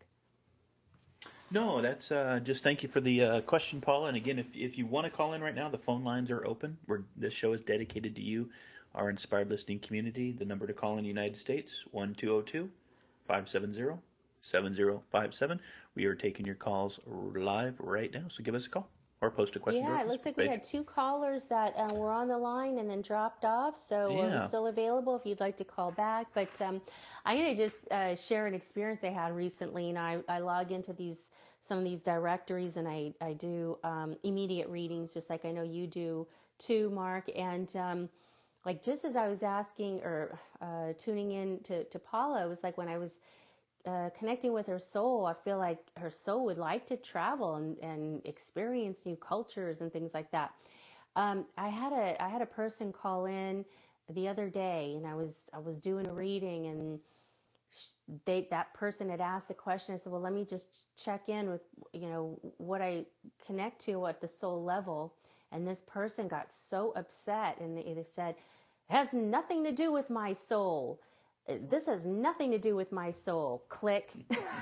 No, that's uh, just thank you for the uh, question, Paula. And again, if if you want to call in right now, the phone lines are open. We're, this show is dedicated to you, our Inspired Listening community. The number to call in the United States, one two zero two, five seven zero, seven zero five seven. We are taking your calls live right now, so give us a call or post a question. Yeah, it looks like we had two callers that uh, were on the line and then dropped off, so yeah. We're still available if you'd like to call back. But um, I'm going to just uh, share an experience I had recently, and I, I log into these some of these directories, and I, I do um, immediate readings, just like I know you do too, Mark. And um, like just as I was asking or uh, tuning in to, to Paula, it was like when I was uh, connecting with her soul, I feel like her soul would like to travel and, and experience new cultures and things like that. Um, I had a I had a person call in the other day, and I was I was doing a reading, and they that person had asked a question. I said, well, let me just check in with, you know, what I connect to at the soul level. And this person got so upset, and they, they said, it has nothing to do with my soul. This has nothing to do with my soul. Click.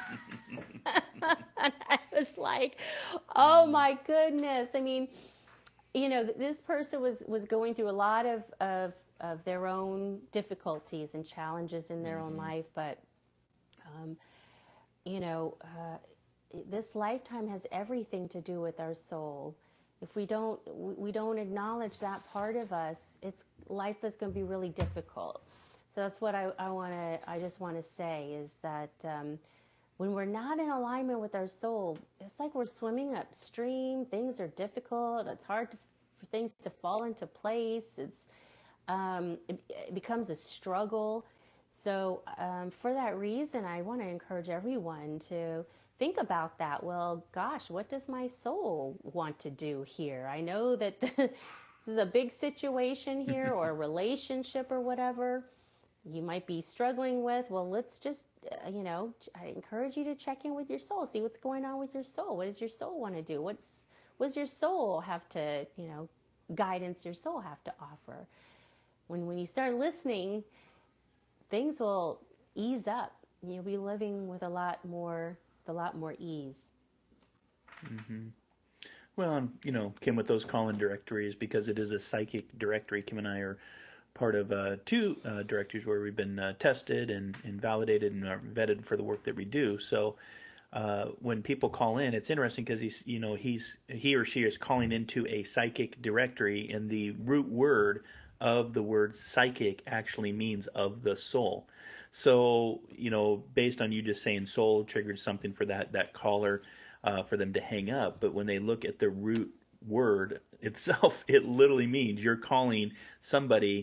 And I was like, oh my goodness. I mean, you know, this person was, was going through a lot of, of, of their own difficulties and challenges in their mm-hmm. own life. But, um, you know, uh, this lifetime has everything to do with our soul. If we don't, we don't acknowledge that part of us, it's life is going to be really difficult. So that's what I, I want to, I just want to say is that um, when we're not in alignment with our soul, it's like we're swimming upstream. Things are difficult. It's hard to, for things to fall into place. It's, um, it, it becomes a struggle. So um, for that reason, I want to encourage everyone to think about that. Well, gosh, what does my soul want to do here? I know that the, this is a big situation here, or a relationship or whatever you might be struggling with. Well, let's just, uh, you know, I encourage you to check in with your soul, see what's going on with your soul. What does your soul want to do? What's, what does your soul have to, you know, guidance your soul have to offer? When, when you start listening, things will ease up. You'll be living with a lot more, a lot more ease. Mm-hmm. Well, um, you know, Kim, with those call-in directories, because it is a psychic directory, Kim and I are part of uh, two uh, directories where we've been uh, tested and, and validated and are vetted for the work that we do. So uh, when people call in, it's interesting because he's, you know, he's he or she is calling into a psychic directory, and the root word of the word psychic actually means of the soul. So, you know, based on you just saying soul triggered something for that that caller uh, for them to hang up. But when they look at the root word itself, it literally means you're calling somebody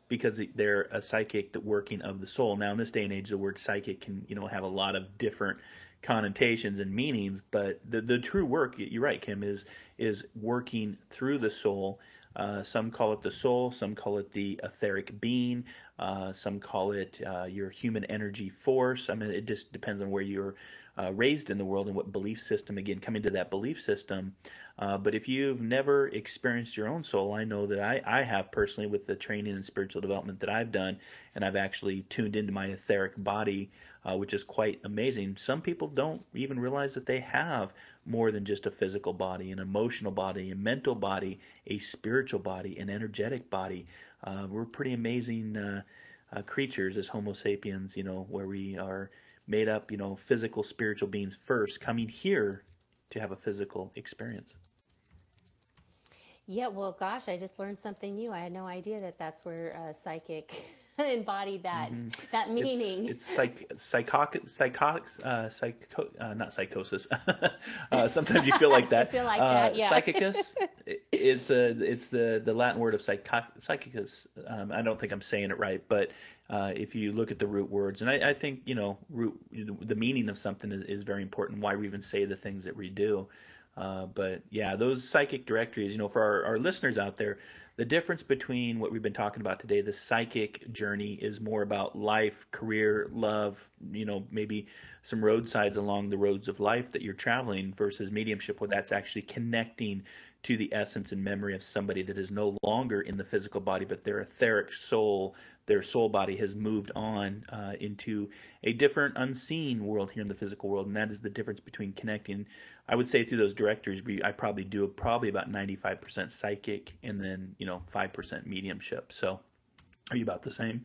because they're a psychic, the working of the soul. Now, in this day and age, the word psychic can, you know, have a lot of different connotations and meanings, but the the true work, you're right, Kim, is is working through the soul. Uh, some call it the soul, some call it the etheric being, uh, some call it uh, your human energy force. I mean, it just depends on where you're uh, raised in the world and what belief system, again, coming to that belief system. Uh, but if you've never experienced your own soul, I know that I, I have personally with the training and spiritual development that I've done, and I've actually tuned into my etheric body, uh, which is quite amazing. Some people don't even realize that they have more than just a physical body, an emotional body, a mental body, a spiritual body, an energetic body. Uh, we're pretty amazing uh, uh, creatures as Homo sapiens, you know, where we are made up, you know, physical, spiritual beings first, coming here to have a physical experience. Yeah, well, gosh, I just learned something new. I had no idea that that's where uh, psychic embodied that Mm-hmm. that meaning. It's, it's psych, psychotic, psychotic, uh, psycho, uh, not psychosis. uh, sometimes you feel like that. I feel like uh, that, yeah. Psychicus. It's a, it's the, the Latin word of psycho, psychicus. Um, I don't think I'm saying it right, but uh, if you look at the root words, and I, I think you know, root, the meaning of something is, is very important. Why we even say the things that we do. Uh, but yeah, those psychic directories, you know, for our, our listeners out there, the difference between what we've been talking about today, the psychic journey is more about life, career, love, you know, maybe some roadsides along the roads of life that you're traveling, versus mediumship, where that's actually connecting to the essence and memory of somebody that is no longer in the physical body, but their etheric soul, their soul body has moved on uh, into a different unseen world here in the physical world. And that is the difference between connecting. I would say through those directories, we, I probably do probably about ninety-five percent psychic and then, you know, five percent mediumship. So are you about the same?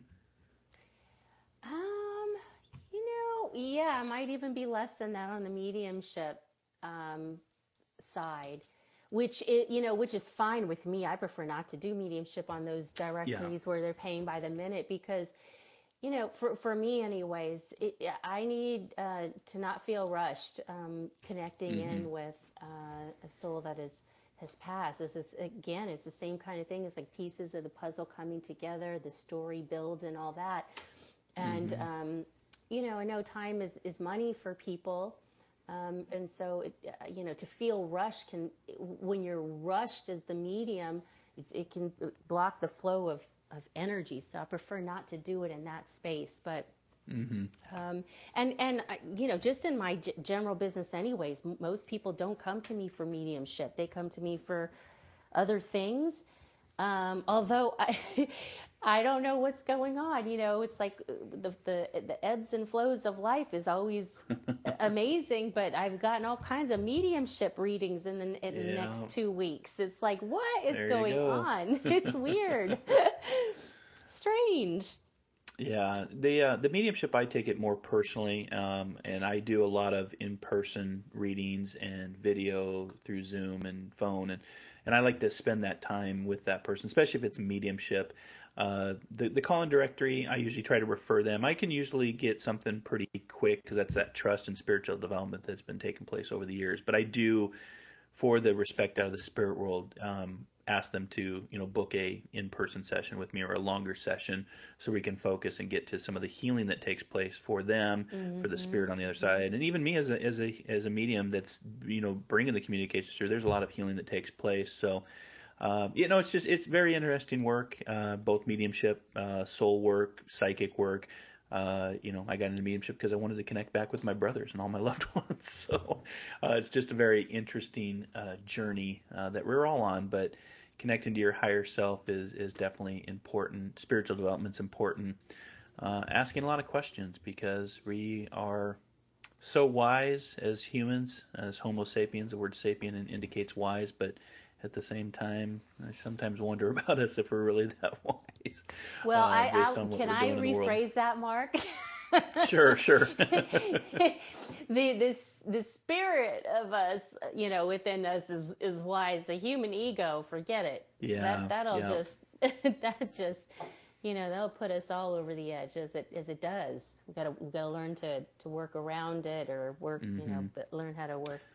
Um, you know, yeah, it might even be less than that on the mediumship um, side, which it, you know, which is fine with me. I prefer not to do mediumship on those directories yeah. where they're paying by the minute, because, you know, for for me anyways, it, I need uh, to not feel rushed um, connecting mm-hmm. in with uh, a soul that is has passed. This is, again, it's the same kind of thing. It's like pieces of the puzzle coming together, the story builds and all that. And, mm-hmm. um, you know, I know time is, is money for people. Um, and so, it, you know, to feel rushed can, when you're rushed as the medium, it, it can block the flow of, of energy. So I prefer not to do it in that space. But, mm-hmm. um, and, and, you know, just in my g- general business anyways, m- most people don't come to me for mediumship. They come to me for other things. Um, although I, I don't know what's going on. You know, it's like the, the the ebbs and flows of life is always amazing, but I've gotten all kinds of mediumship readings in the, in yeah. the next two weeks. It's like, what is there going on? It's weird. Strange. Yeah, the uh, the mediumship, I take it more personally, um, and I do a lot of in-person readings and video through Zoom and phone, and, and I like to spend that time with that person, especially if it's a mediumship. Uh, the the call-in directory, I usually try to refer them. I can usually get something pretty quick because that's that trust and spiritual development that's been taking place over the years. But I do, for the respect out of the spirit world, um, ask them to, you know, book a in-person session with me or a longer session so we can focus and get to some of the healing that takes place for them, mm-hmm. for the spirit on the other side, and even me as a as a as a medium that's, you know, bringing the communications through. There's a lot of healing that takes place. So, uh, you know, it's just it's very interesting work, uh, both mediumship, uh, soul work, psychic work. Uh, you know, I got into mediumship because I wanted to connect back with my brothers and all my loved ones. So uh, it's just a very interesting uh, journey uh, that we're all on. But connecting to your higher self is, is definitely important. Spiritual development's important. Uh, asking a lot of questions, because we are so wise as humans, as Homo sapiens. The word sapien indicates wise, but at the same time, I sometimes wonder about us if we're really that wise. Well, uh, I, I can I rephrase that, Mark? Sure, sure. the this the spirit of us, you know, within us is is wise. The human ego, forget it. Yeah, that that'll yeah. just that just you know that'll put us all over the edge as it as it does. We gotta we gotta learn to to work around it, or work mm-hmm. you know, but learn how to work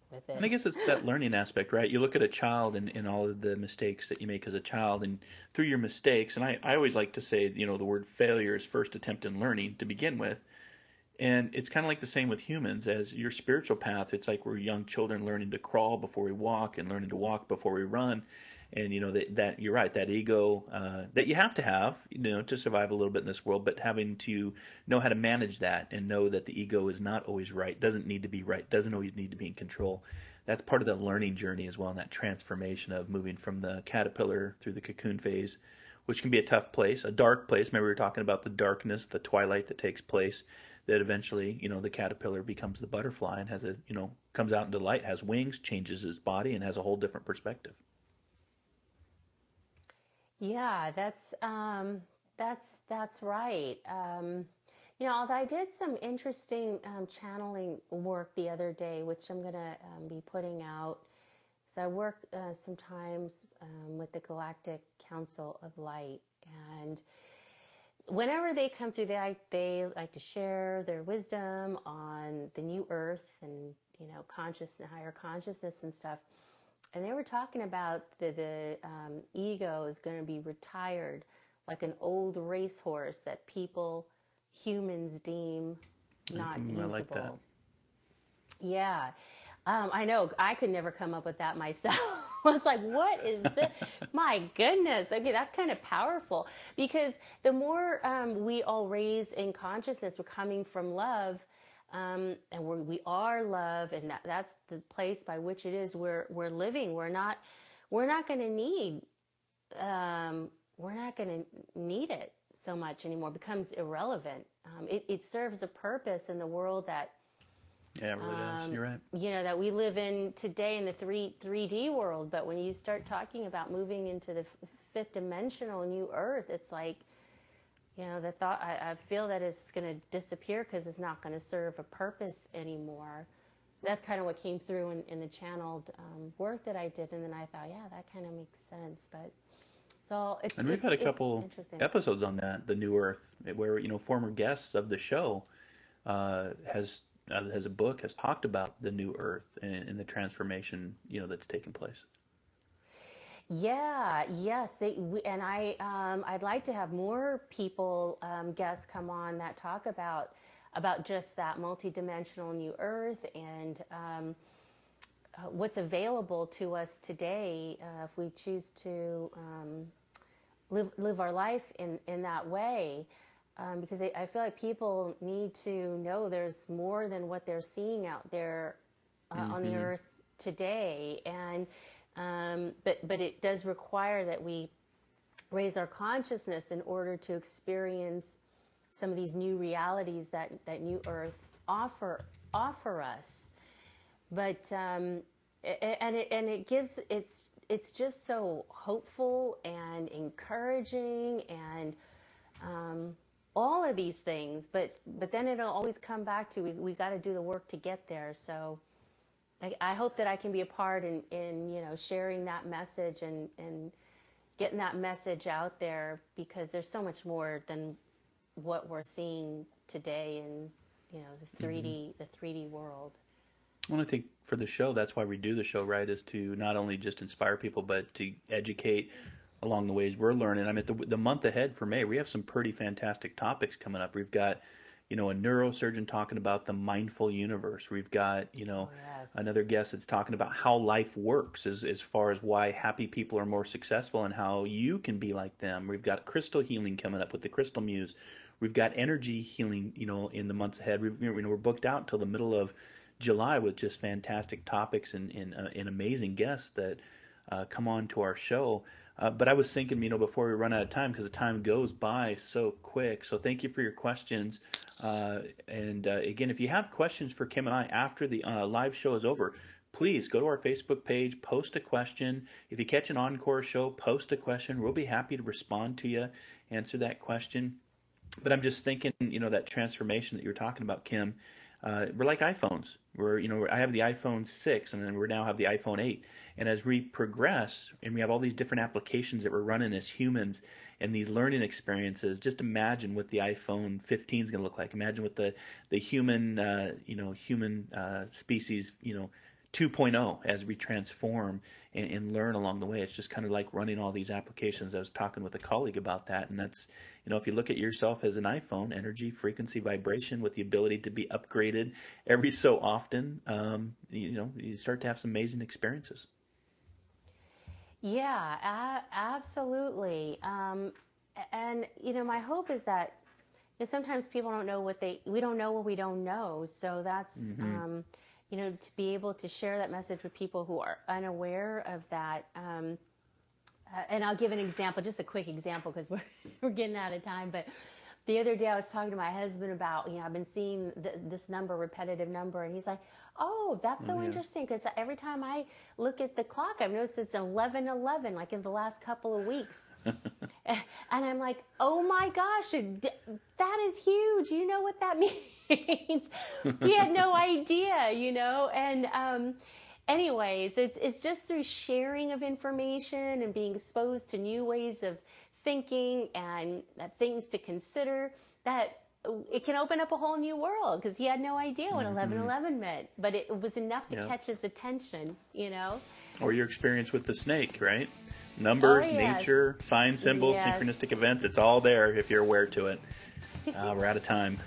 with it. And I guess it's that learning aspect, right? You look at a child and, and all of the mistakes that you make as a child, and through your mistakes, and I, I always like to say, you know, the word failure is first attempt in learning to begin with. And it's kind of like the same with humans. As your spiritual path, it's like we're young children learning to crawl before we walk and learning to walk before we run. And, you know, that, that you're right, that ego uh, that you have to have, you know, to survive a little bit in this world, but having to know how to manage that and know that the ego is not always right, doesn't need to be right, doesn't always need to be in control. That's part of the learning journey as well, and that transformation of moving from the caterpillar through the cocoon phase, which can be a tough place, a dark place. Remember we were talking about the darkness, the twilight that takes place, that eventually, you know, the caterpillar becomes the butterfly and has a, you know, comes out into light, has wings, changes his body, and has a whole different perspective. Yeah, that's um, that's that's right. Um, you know, although I did some interesting um, channeling work the other day, which I'm gonna um, be putting out. So I work uh, sometimes um, with the Galactic Council of Light, and whenever they come through, they like, they like to share their wisdom on the new Earth and, you know, consciousness, higher consciousness and stuff. And they were talking about the, the um, ego is going to be retired like an old racehorse that people, humans deem not mm, usable. I like that. Yeah. Um, I know. I could never come up with that myself. I was like, what is this? My goodness. Okay, that's kind of powerful. Because the more um, we all raise in consciousness, we're coming from love, um, and we're, we are love, and that, that's the place by which it is we're we're living. We're not we're not going to need um, we're not going to need it so much anymore. It becomes irrelevant. Um, it, it serves a purpose in the world that. Yeah, it really does. Um, You're right. You know, that we live in today in the three, 3D world, but when you start talking about moving into the f- fifth dimensional new Earth, it's like, you know, the thought, I, I feel that it's going to disappear because it's not going to serve a purpose anymore. That's kind of what came through in, in the channeled um, work that I did, and then I thought, yeah, that kind of makes sense, but it's all, it's, And we've it's, had a couple interesting. episodes on that, the New Earth, where, you know, former guests of the show uh, has uh, has a book has talked about the New Earth and, and the transformation, you know, that's taken place. Yeah, yes, they we, and I um, I'd like to have more people um, guests come on that talk about about just that multidimensional new Earth and um, uh, what's available to us today uh, if we choose to um, live live our life in in that way. Um, because I, I feel like people need to know there's more than what they're seeing out there uh, mm-hmm. on the Earth today, and um, but but it does require that we raise our consciousness in order to experience some of these new realities that, that New Earth offer offer us. But um, and it and it gives it's it's just so hopeful and encouraging and um, all of these things. But but then it'll always come back to we we got to do the work to get there. So. I, I hope that I can be a part in, in you know, sharing that message and, and getting that message out there, because there's so much more than what we're seeing today in, you know, the three D, mm-hmm. the three D world. Well, I think for the show, that's why we do the show, right, is to not only just inspire people, but to educate along the ways we're learning. I mean, the, the month ahead for May, we have some pretty fantastic topics coming up. We've got, you know, a neurosurgeon talking about the mindful universe. We've got, you know, oh, yes. another guest that's talking about how life works as, as far as why happy people are more successful and how you can be like them. We've got crystal healing coming up with the Crystal Muse. We've got energy healing, you know, in the months ahead. We've, you know, we're booked out until the middle of July with just fantastic topics and, and, uh, and amazing guests that uh, come on to our show. Uh, but I was thinking, you know, before we run out of time, because the time goes by so quick. So thank you for your questions. Uh, and uh, again, if you have questions for Kim and I after the uh, live show is over, please go to our Facebook page, post a question. If you catch an encore show, post a question. We'll be happy to respond to you, answer that question. But I'm just thinking, you know, that transformation that you're talking about, Kim, uh, we're like iPhones. We're, you know, I have the iPhone six, and then we now have the iPhone eight. And as we progress, and we have all these different applications that we're running as humans, and these learning experiences, just imagine what the iPhone fifteen is going to look like. Imagine what the the human, uh, you know, human uh, species, you know, two point oh as we transform and, and learn along the way. It's just kind of like running all these applications. I was talking with a colleague about that, and that's, you know, if you look at yourself as an iPhone, energy, frequency, vibration, with the ability to be upgraded every so often, um, you know, you start to have some amazing experiences. Yeah, a- absolutely. Um, and, you know, my hope is that, you know, sometimes people don't know what they, we don't know what we don't know. So that's, mm-hmm. um, you know, to be able to share that message with people who are unaware of that. Um, uh, and I'll give an example, just a quick example, because we're, we're getting out of time. But the other day I was talking to my husband about, you know, I've been seeing th- this number, repetitive number, and he's like, oh, that's so oh, yeah. interesting, because every time I look at the clock, I've noticed it's eleven eleven, like in the last couple of weeks. And I'm like, oh my gosh, that is huge. You know what that means? We had no idea, you know. And um, anyways, it's it's just through sharing of information and being exposed to new ways of thinking and uh, things to consider that it can open up a whole new world, because he had no idea what eleven eleven meant, but it was enough to yeah. catch his attention, you know. Or your experience with the snake, right? Numbers, oh, yes. nature, sign symbols, yes. synchronistic events, it's all there if you're aware to it. Uh, we're out of time.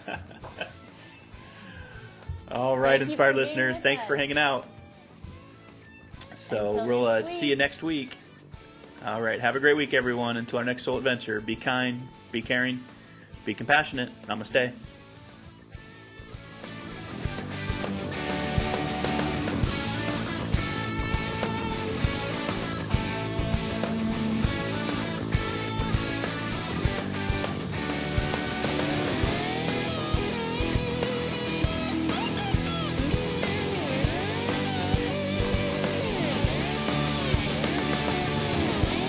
All right, Thank inspired listeners, thanks us. for hanging out. So Until we'll uh, see you next week. All right, have a great week, everyone. Until our next soul adventure, be kind, be caring, be compassionate. Namaste.